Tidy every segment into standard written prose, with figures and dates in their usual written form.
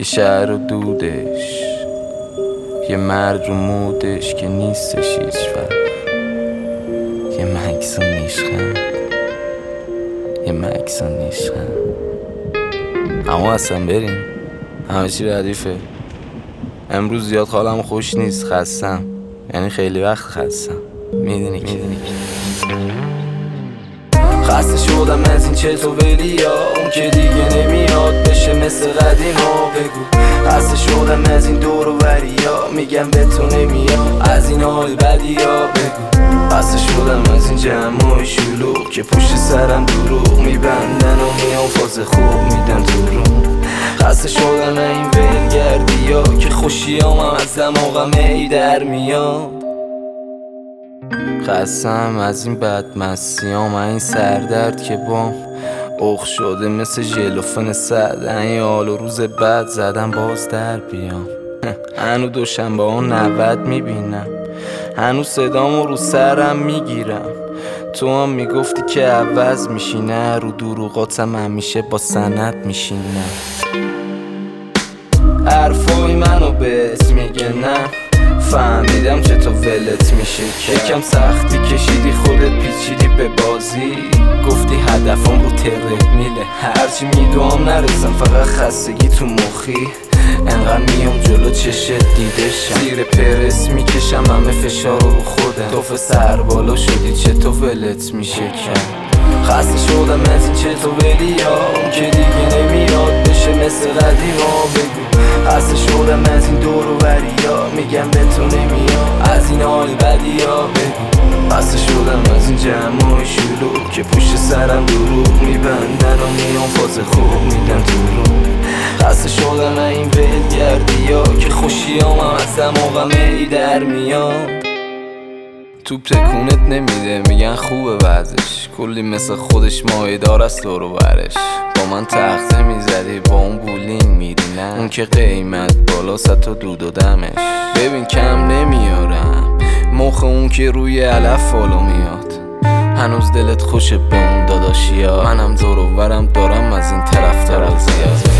یه شهر و دودش، یه مرد رو مودش که نیستش هیچ وقت، یه مکس و نیشخند، یه مکس و نیشخند. اما اصلا بریم، همه چی ردیفه. امروز زیاد حالم خوش نیست، خستم، یعنی خیلی وقت خستم. میدونی که خسته شدم از این چه تو ولیا، اون که دیگه نمیاد بشه مثل قدیما. بگو خسته شدم از این دور و بریا، میگم به تو نمیاد از این حال بدیا. بگو خسته شدم از این جمع شلوغ که پشت سرم دروغ میبندن و میان فاز خوب میدن تو رو. خسته شدم این ولگردی ها که خوشیامم از دماغم ای در میاد. خستم از این بدمستیام، این سردرد که بام اخ شده مثل ژلوفن سد. این حال و روز بعد زدم باز در بیام. هنو دوشنبه ها 90 میبینم، هنو صدامو رو سرم میگیرم. تو هم میگفتی که عوض میشی، نه رو دروغاتم همیشه با سند میشینم. حرفای منو بهت میگه نه، فهمیدم چه تو ولت میشه. یکم سختی کشیدی خودت پیچیدی به بازی، گفتی هدفم رو تره میله. هرچی میدوام نرسم فقط خستگی تو مخی، انقدر میام جلو چشت دیدشم. زیر پرس میکشم همه فشار رو خودم، توف سر بالا شدی چه تو ولت میشه کرد. خسته شدم از این چه تو ولیا، اون که دیگه نمیاد بشه مثل قدیما. بگو خسته شدم از این دور و بریا، میگم به تو نمیاد از این حال بدیا. بگو خسته شدم از این جمع شلوغ که پشت سرم دروغ میبندن و میان فاز خوب میدن تو رو. خسته شدم این ولگردی ها که خوشیامم از دماغم ای در میاد. توپ تکونت نمیده میگن خوبه وضعش، کلی مثل خودش مایدار است دور و برش. با من تخته میزدی با اون بولینگ میری، نه اون که قیمت بالا ست تا دود و دمش. ببین کم نمیارم مخ اون که روی علف فالو میاد. هنوز دلت خوشه به اون داداشیا، منم دور و برم دارم از این طرفدارا زیاد.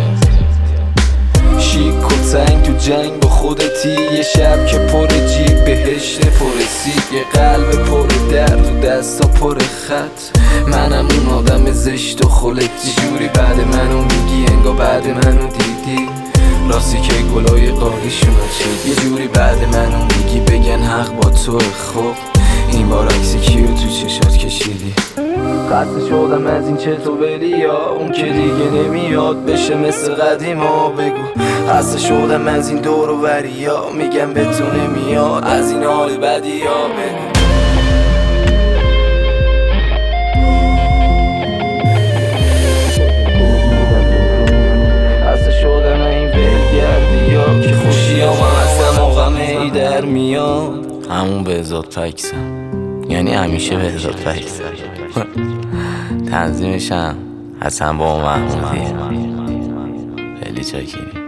شیک و تنگ تو جنگ با خودتی، یه شب که پر جیب بهشت پر سیب، یه قلب پر درد و دستا پر خط. منم اون آدم زشت و خلطی، جوری بعد منو میگی انگار بعد منو دیدی. راستی که گلای قالیشونو چید، یه جوری بعد منو میگی بگن حق با تو. خب این بار عکس کیو تو چشات کشیدی؟ خسته شدم از این چه تو ولیا، اون که دیگه نمیاد بشه مثل قدیما. بگو خسته شدم از این دور و بریا، میگم به تو نمیاد از این حال بدیا. بگو خسته شدم این ولگردی ها که خوشیامم از دماغم ای در میاد. همون بهزاد پکسم، یعنی همیشه بهزاد پکسم. تنظیمشم حسن با محمودی. خیلی چاکری.